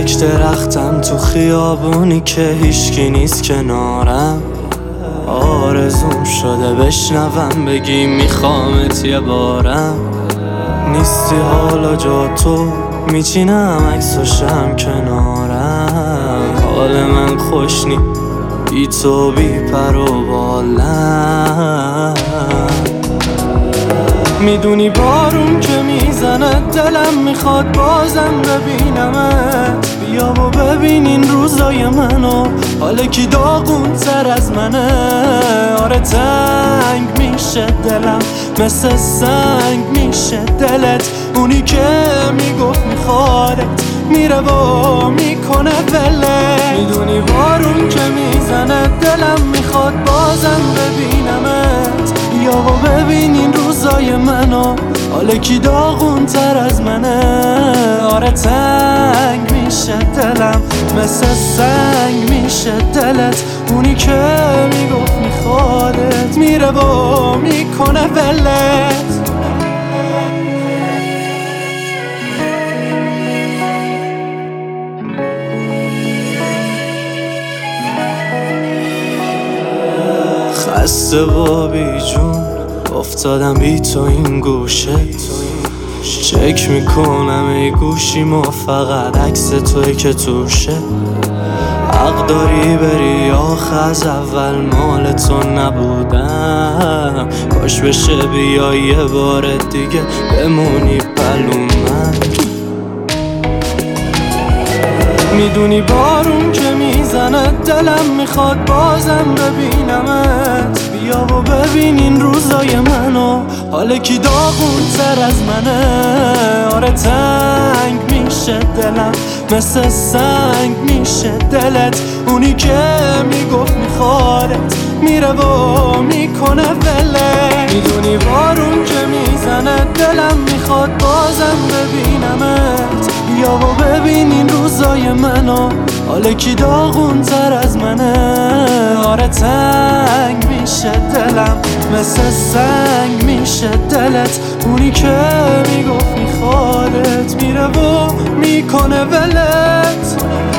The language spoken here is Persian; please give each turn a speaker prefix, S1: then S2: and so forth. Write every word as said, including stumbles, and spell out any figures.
S1: تک درختم تو خیابونی که هیچکی نیست کنارم. آرزوم شده بشنوم بگی میخوامت یه بارم. نیستی حالا جا تو میچینم عکس و شم کنارم. حال من خوش نی بی تو بی پر و بالم. میدونی بارون که میزنه دلم میخواد بازم ببینمت. بیا و ببین این روزای منو، حالا کی داغون تر از منه. آره تنگ میشه دلم مثل سنگ میشه دلت. اونی که میگفت میخوادت میره و میکنه ولت. میدونی بارون که میزنه دلم میخواد بازم ببینمت. بیا و ببین این روزای منو، حالا کی داغون تر از منه. آره تنگ میشه دلم مثل سنگ میشه دلت. اونی که میگفت میخوادت میره و میکنه ولت. خسته با بی جون افتادم بی تو این گوشه. چک میکنم ای گوشیمو فقط عکس توی که توشه. حق داری بری آخه از اول مال تو نبودم. کاش بشه بیای یه بار دیگه بمونی پلو من. میدونی بارون که میزنه دلم میخواد بازم ببینمت. بیا و ببین این روزای منو، حالا کی داغون تر از منه. آره تنگ میشه دلم مثل سنگ میشه دلت. اونی که میگفت میخوادت میره و میکنه ولت. میدونی بارون که میزنه دلم میخواد بازم ببینمت. بیا و ببین این روزای منو، حالا کی داغون تر از منه. آره تنگ میشه دلم مثل سنگ میشه دلت. اونی که میگفت میخوادت میره و میکنه ولت.